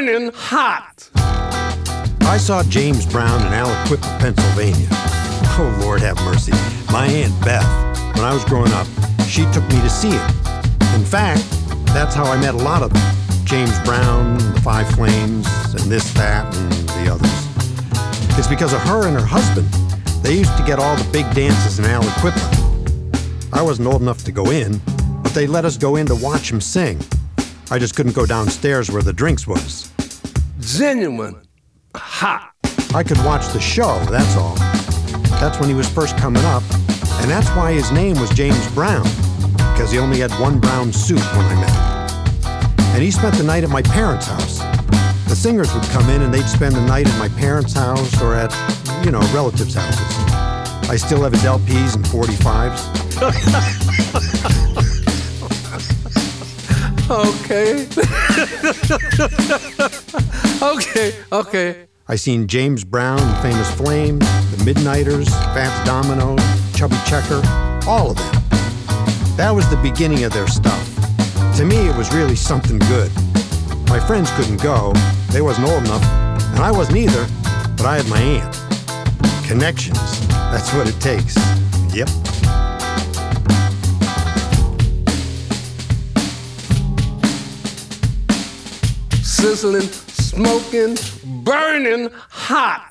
burning hot. I saw James Brown in Aliquippa, Pennsylvania. Oh, Lord have mercy. My Aunt Beth, when I was growing up, she took me to see him. In fact, that's how I met a lot of them. James Brown, the Five Flames, and this, that, and the others. It's because of her and her husband. They used to get all the big dances in Aliquippa. I wasn't old enough to go in, but they let us go in to watch him sing. I just couldn't go downstairs where the drinks was. Genuine hot. I could watch the show, that's all. That's when he was first coming up, and that's why his name was James Brown, because he only had one brown suit when I met him. And he spent the night at my parents' house. The singers would come in and they'd spend the night at my parents' house or at, relatives' houses. I still have his LPs and 45s. Okay. I seen James Brown, Famous Flames, the Midnighters, Fats Domino, Chubby Checker, all of them. That was the beginning of their stuff. To me, it was really something good. My friends couldn't go. They wasn't old enough, and I wasn't either, but I had my aunt. Connections, that's what it takes. Yep. Sizzling, smoking, burning hot.